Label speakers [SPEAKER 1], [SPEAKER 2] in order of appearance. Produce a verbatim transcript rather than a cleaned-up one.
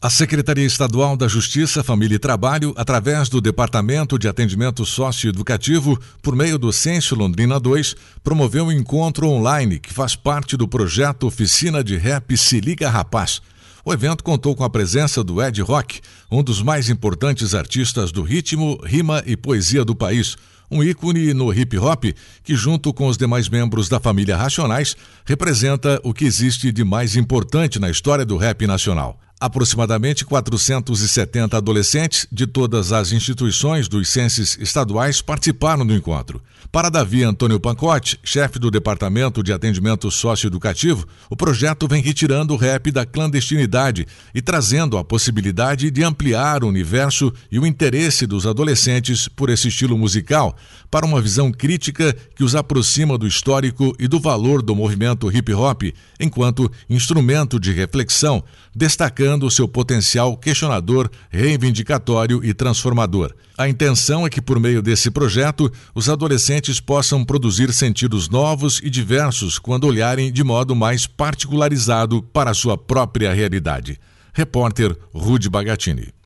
[SPEAKER 1] A Secretaria Estadual da Justiça, Família e Trabalho, através do Departamento de Atendimento Socioeducativo, por meio do Censo Londrina dois, promoveu um encontro online que faz parte do projeto Oficina de Rap Se Liga Rapaz. O evento contou com a presença do Ed Rock, um dos mais importantes artistas do ritmo, rima e poesia do país, um ícone no hip-hop que, junto com os demais membros da família Racionais, representa o que existe de mais importante na história do rap nacional. Aproximadamente quatrocentos e setenta adolescentes de todas as instituições dos censos estaduais participaram do encontro. Para Davi Antônio Pancotti, chefe do Departamento de Atendimento Socioeducativo, o projeto vem retirando o rap da clandestinidade e trazendo a possibilidade de ampliar o universo e o interesse dos adolescentes por esse estilo musical para uma visão crítica que os aproxima do histórico e do valor do movimento hip-hop enquanto instrumento de reflexão, destacando o seu potencial questionador, reivindicatório e transformador. A intenção é que, por meio desse projeto, os adolescentes possam produzir sentidos novos e diversos quando olharem de modo mais particularizado para a sua própria realidade. Repórter Rudy Bagatini.